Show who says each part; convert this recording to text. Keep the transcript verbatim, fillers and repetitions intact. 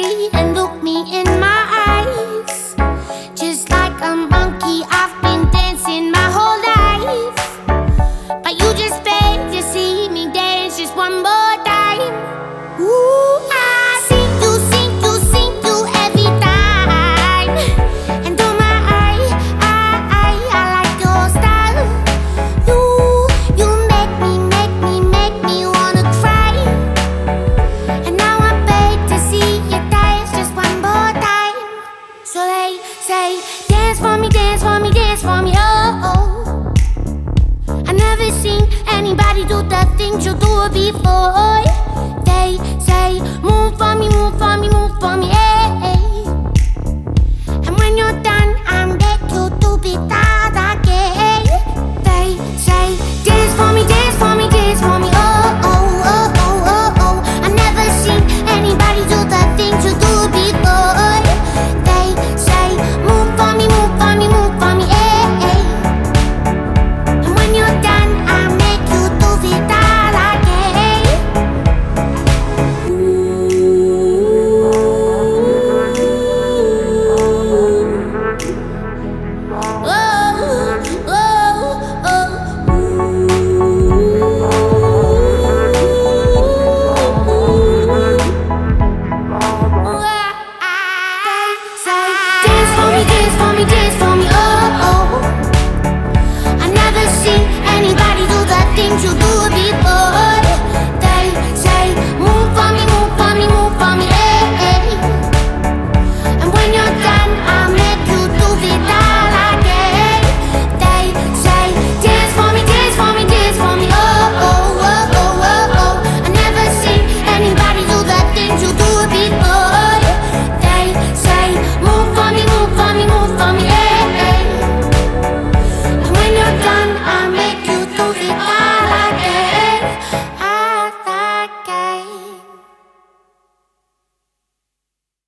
Speaker 1: me and look me in my eyes. Just like a monkey, I've been dancing my whole life, but you just begged to see me dance just one more time. Ooh, I see you, see you, see you every time. And oh my, I, I, I like your style. You, you make me, make me, make me wanna cry. And now I beg to see you dance just one more time. So they say, dance for me, dance for me, dance for me, oh, oh. I never seen anybody do the things you do before.